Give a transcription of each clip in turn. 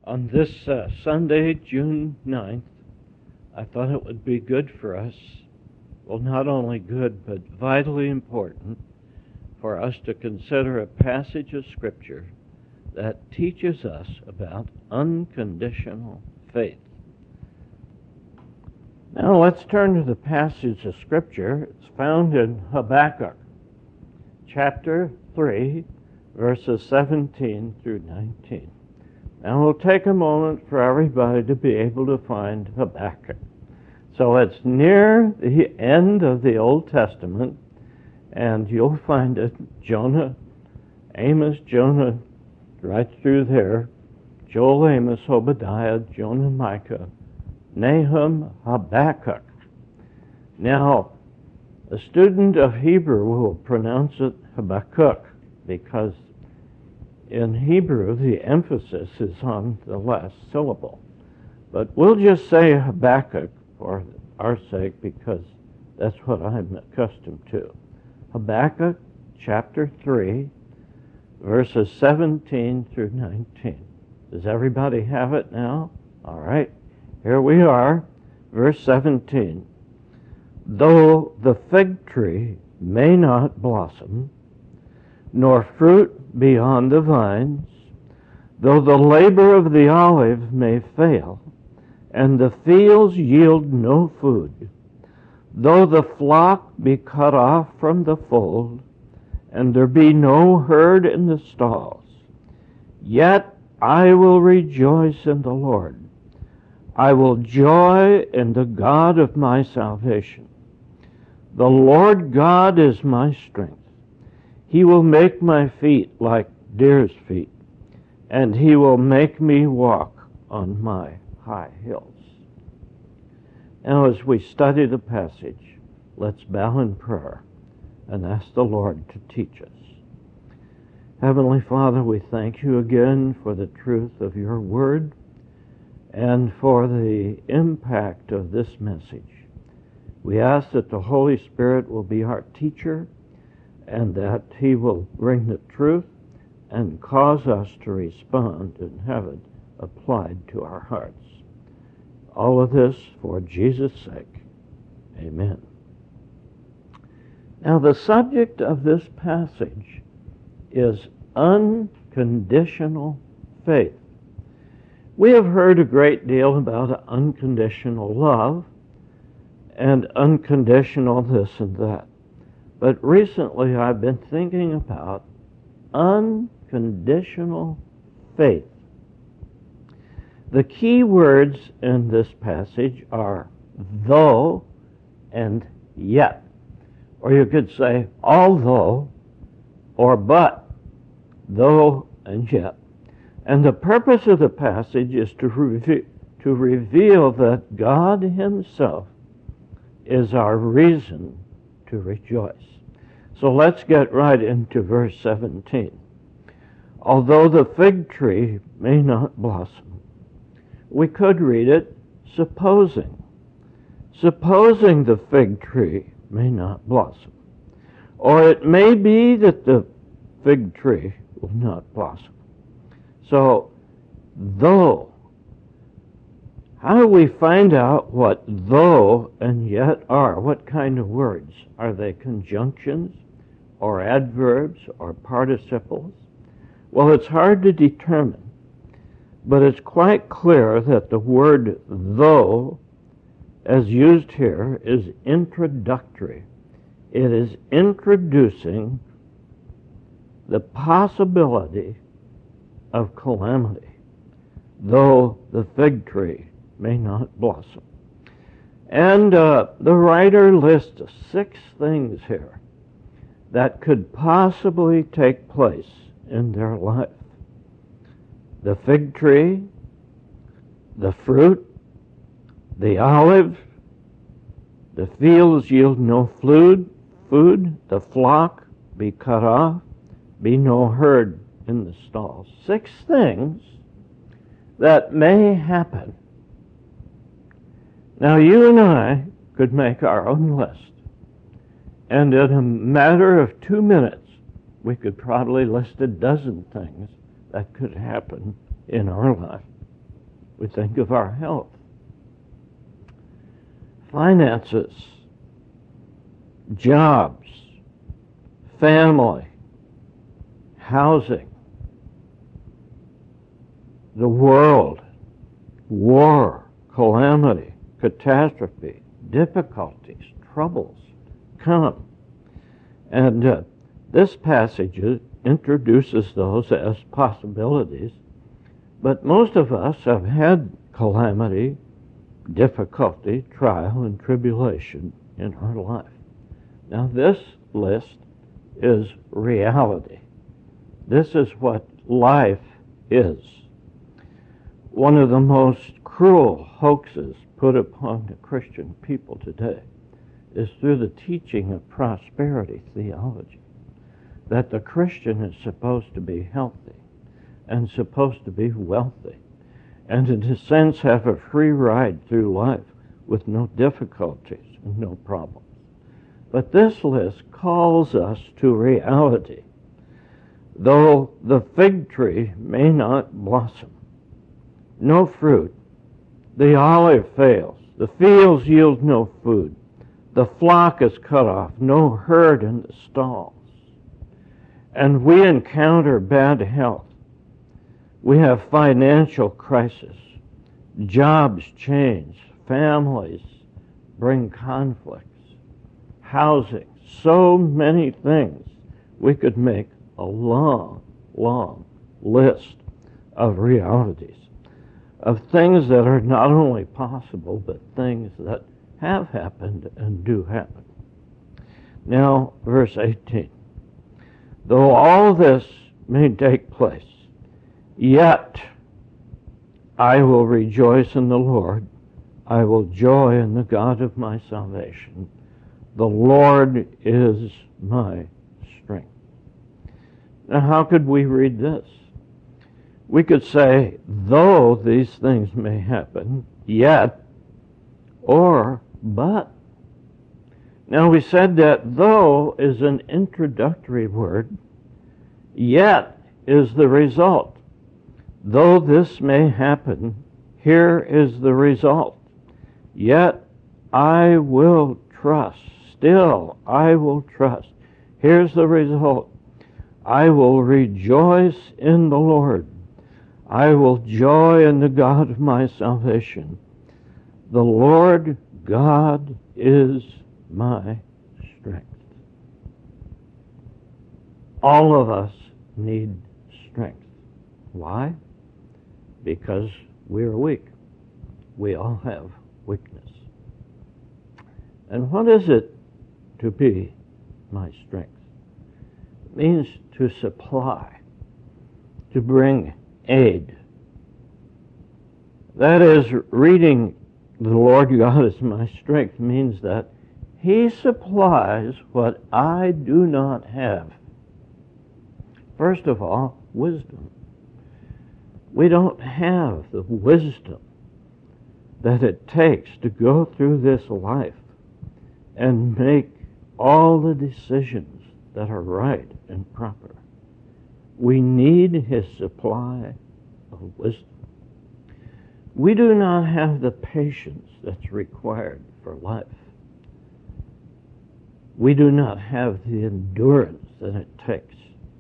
On this Sunday, June 9th, I thought it would be good for us, well, not only good, but vitally important for us to consider a passage of Scripture that teaches us about unconditional faith. Now let's turn to the passage of Scripture. It's found in Habakkuk, chapter 3, verses 17 through 19. Now we'll take a moment for everybody to be able to find Habakkuk. So it's near the end of the Old Testament, and you'll find it. Jonah, Amos, Jonah, right through there. Joel, Amos, Obadiah, Jonah, Micah, Nahum, Habakkuk. Now, a student of Hebrew will pronounce it Habakkuk because in Hebrew the emphasis is on the last syllable. But we'll just say Habakkuk for our sake because that's what I'm accustomed to. Habakkuk chapter 3, verses 17 through 19. Does everybody have it now? All right. Here we are, verse 17. Though the fig tree may not blossom, nor fruit be on the vines, though the labor of the olive may fail, and the fields yield no food, though the flock be cut off from the fold, and there be no herd in the stalls, yet I will rejoice in the Lord. I will joy in the God of my salvation. The Lord God is my strength. He will make my feet like deer's feet, and he will make me walk on my high hills. Now, as we study the passage, let's bow in prayer and ask the Lord to teach us. Heavenly Father, we thank you again for the truth of your word and for the impact of this message. We ask that the Holy Spirit will be our teacher and that he will bring the truth and cause us to respond and have it applied to our hearts. All of this for Jesus' sake. Amen. Now, the subject of this passage is unconditional faith. We have heard a great deal about unconditional love and unconditional this and that. But recently I've been thinking about unconditional faith. The key words in this passage are though and yet. Or you could say although or but, though and yet. And the purpose of the passage is to reveal that God himself is our reason to rejoice. So let's get right into verse 17. Although the fig tree may not blossom, we could read it supposing. Supposing the fig tree may not blossom. Or it may be that the fig tree will not blossom. So, though, how do we find out what though and yet are? What kind of words? Are they conjunctions or adverbs or participles? Well, it's hard to determine, but it's quite clear that the word though, as used here, is introductory. It is introducing the possibility of calamity, though the fig tree may not blossom. And the writer lists 6 things here that could possibly take place in their life. The fig tree, the fruit, the olive, the fields yield no food, the flock be cut off, be no herd in the stalls. 6 things that may happen. Now, you and I could make our own list, and in a matter of 2 minutes, we could probably list a dozen things that could happen in our life. We think of our health, finances, jobs, family, housing, the world, war, calamity, catastrophe, difficulties, troubles come. And this passage introduces those as possibilities, but most of us have had calamity, difficulty, trial, and tribulation in our life. Now this list is reality. This is what life is. One of the most cruel hoaxes put upon the Christian people today is through the teaching of prosperity theology, that the Christian is supposed to be healthy and supposed to be wealthy, and in a sense have a free ride through life with no difficulties and no problems. But this list calls us to reality. Though the fig tree may not blossom, no fruit, the olive fails, the fields yield no food, the flock is cut off, no herd in the stalls, and we encounter bad health. We have financial crisis, jobs change, families bring conflicts, housing, so many things. We could make a long, long list of realities, of things that are not only possible, but things that have happened and do happen. Now, verse 18. Though all this may take place, yet I will rejoice in the Lord. I will joy in the God of my salvation. The Lord is my strength. Now, how could we read this? We could say, though these things may happen, yet, or but. Now, we said that though is an introductory word, yet is the result. Though this may happen, here is the result. Yet I will trust. Still, I will trust. Here's the result. I will rejoice in the Lord. I will joy in the God of my salvation. The Lord God is my strength. All of us need strength. Why? Because we're weak. We all have weakness. And what is it to be my strength? It means to supply, to bring aid. That is, reading the Lord God is my strength means that He supplies what I do not have. First of all, wisdom. We don't have the wisdom that it takes to go through this life and make all the decisions that are right and proper. We need His supply of wisdom. We do not have the patience that's required for life. We do not have the endurance that it takes.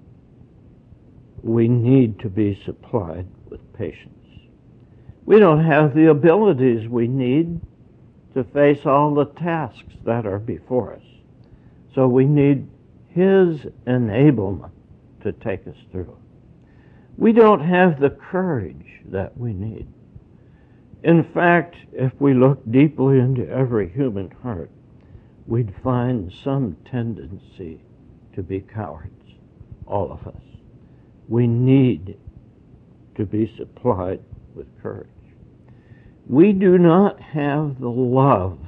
We need to be supplied with patience. We don't have the abilities we need to face all the tasks that are before us. So we need His enablement to take us through. We don't have the courage that we need. In fact, if we look deeply into every human heart, we'd find some tendency to be cowards, all of us. We need to be supplied with courage. We do not have the love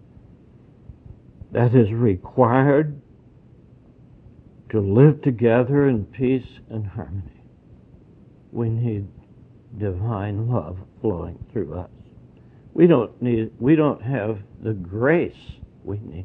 that is required to live together in peace and harmony. We need divine love flowing through us. We don't have the grace we need.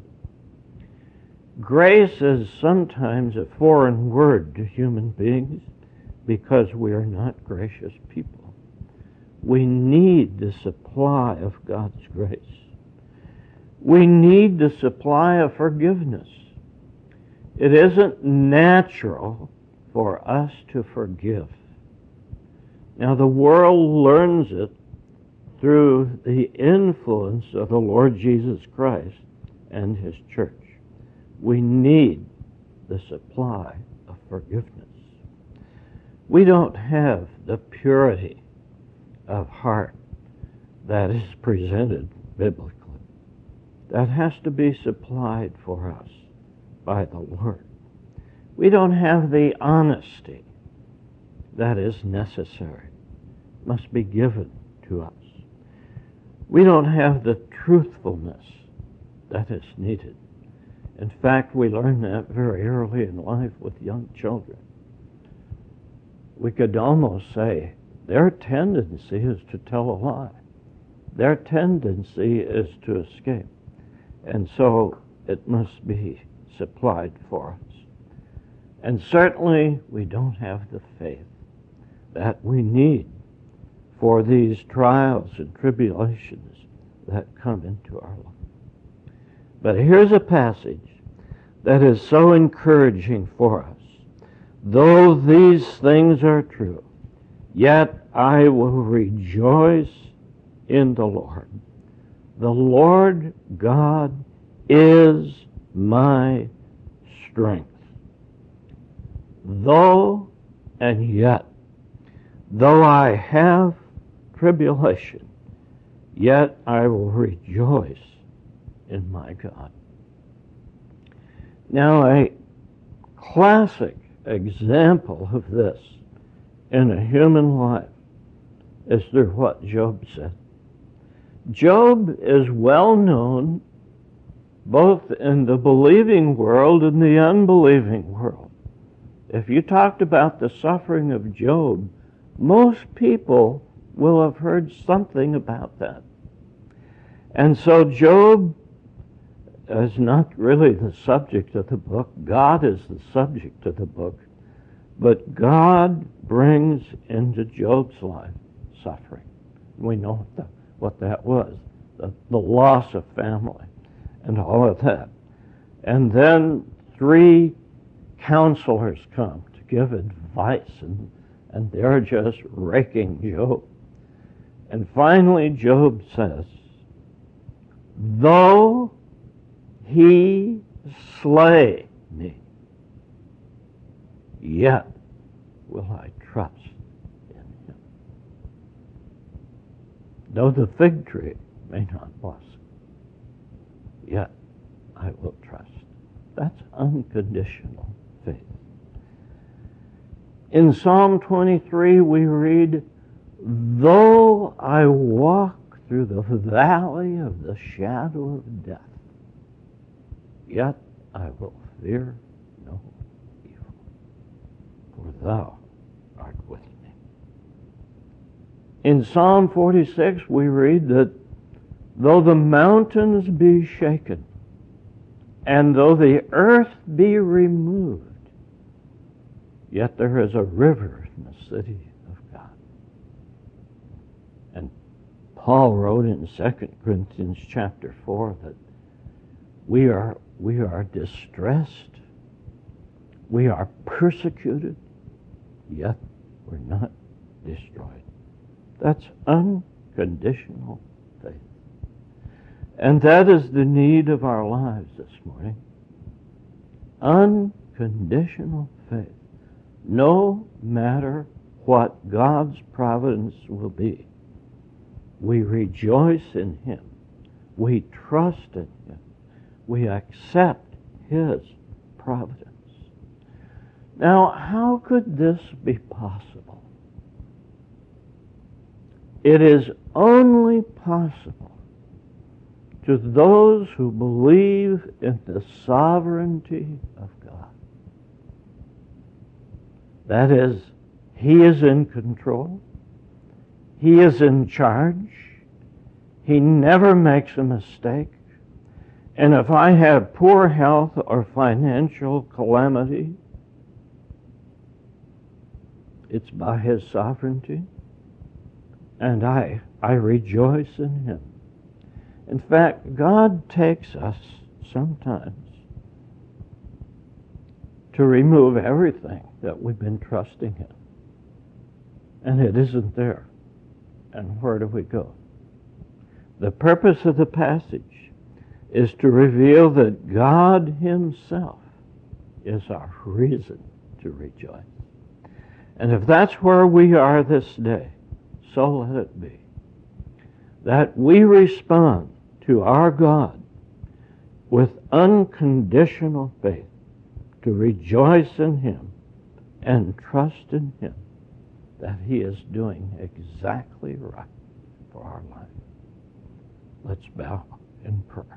Grace is sometimes a foreign word to human beings because we are not gracious people. We need the supply of God's grace. We need the supply of forgiveness. It isn't natural for us to forgive. Now, the world learns it through the influence of the Lord Jesus Christ and His church. We need the supply of forgiveness. We don't have the purity of heart that is presented biblically. That has to be supplied for us by the Lord. We don't have the honesty that is necessary. It must be given to us. We don't have the truthfulness that is needed. In fact, we learn that very early in life with young children. We could almost say their tendency is to tell a lie. Their tendency is to escape. And so it must be supplied for us. And certainly we don't have the faith that we need for these trials and tribulations that come into our life. But here's a passage that is so encouraging for us. Though these things are true, yet I will rejoice in the Lord. The Lord God is my strength. Though and yet, though I have tribulation, yet I will rejoice in my God. Now, a classic example of this in a human life is through what Job said. Job is well known both in the believing world and the unbelieving world. If you talked about the suffering of Job, most people will have heard something about that. And so Job is not really the subject of the book. God is the subject of the book. But God brings into Job's life suffering. We know what that was, the loss of family and all of that. And then 3 counselors come to give advice, and they're just raking Job. And finally Job says, though he slay me, yet will I trust in him. Though the fig tree may not blossom, yet I will trust. That's unconditional faith. In Psalm 23 we read, though I walk through the valley of the shadow of death, yet I will fear no evil, for thou art with me. In Psalm 46 we read that though the mountains be shaken, and though the earth be removed, yet there is a river in the city of God. And Paul wrote in 2 Corinthians chapter 4 that we are distressed, we are persecuted, yet we're not destroyed. That's unconditional faith. And that is the need of our lives this morning. Unconditional faith. No matter what God's providence will be, we rejoice in Him. We trust in Him. We accept His providence. Now, how could this be possible? It is only possible to those who believe in the sovereignty of God. That is, He is in control. He is in charge. He never makes a mistake. And if I have poor health or financial calamity, it's by His sovereignty. and I rejoice in him. In fact, God takes us sometimes to remove everything that we've been trusting in. And it isn't there. And where do we go? The purpose of the passage is to reveal that God himself is our reason to rejoice. And if that's where we are this day, so let it be. That we respond to our God with unconditional faith, to rejoice in him and trust in him that he is doing exactly right for our life. Let's bow in prayer.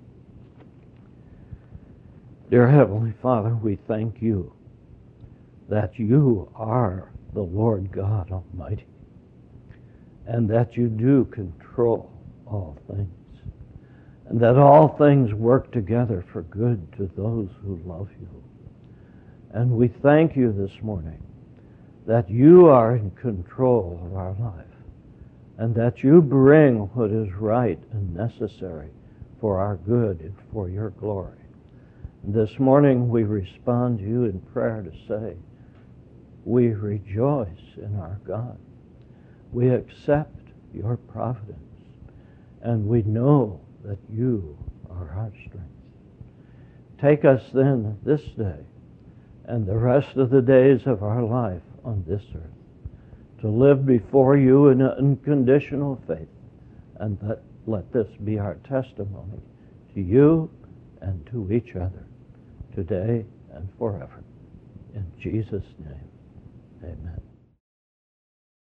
Dear Heavenly Father, we thank you that you are the Lord God Almighty, and that you do control all things, and that all things work together for good to those who love you. And we thank you this morning that you are in control of our life, and that you bring what is right and necessary for our good and for your glory. This morning we respond to you in prayer to say, we rejoice in our God. We accept your providence, and we know that you are our strength. Take us then this day and the rest of the days of our life on this earth to live before you in unconditional faith, and let this be our testimony to you and to each other today and forever. In Jesus' name, amen.